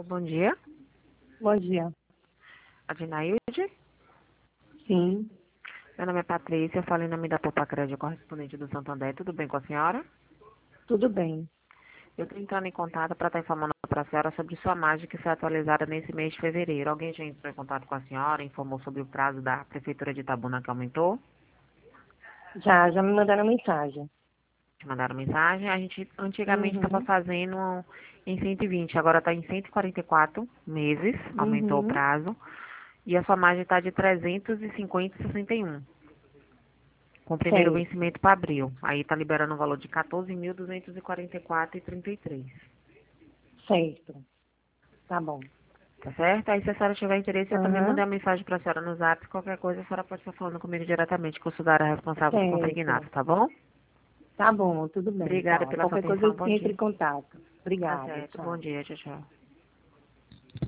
Bom dia. Bom dia. A Dinailde? Sim, Meu nome é Patrícia, eu falo em nome da Popa Crédito, correspondente do Santander. Tudo bem com a senhora? tudo bem. Eu estou entrando em contato para estar informando para a senhora sobre sua margem que foi atualizada nesse mês de fevereiro. Alguém já entrou em contato com a senhora, informou sobre o prazo da Prefeitura de Itabuna que aumentou? Já me mandaram mensagem. Te mandaram mensagem. A gente antigamente estava Uhum, fazendo em 120, agora está em 144 meses, aumentou o uhum, prazo. E a sua margem está de 350,61. Com o primeiro certo, vencimento para abril. Aí está liberando o valor de 14.244,33. certo. Tá bom. Tá certo? Aí se a senhora tiver interesse, eu também mandei Aham, uma mensagem para a senhora no Zap. Qualquer coisa, a senhora pode estar falando comigo diretamente, que eu sou da área responsável do consignado, certo. tá bom? Tá bom, tudo bem, Obrigada tá. pela sua Qualquer coisa atenção. eu Bom entro dia. em contato. Tá Obrigada, certo. Bom tchau. dia. Tchau, tchau.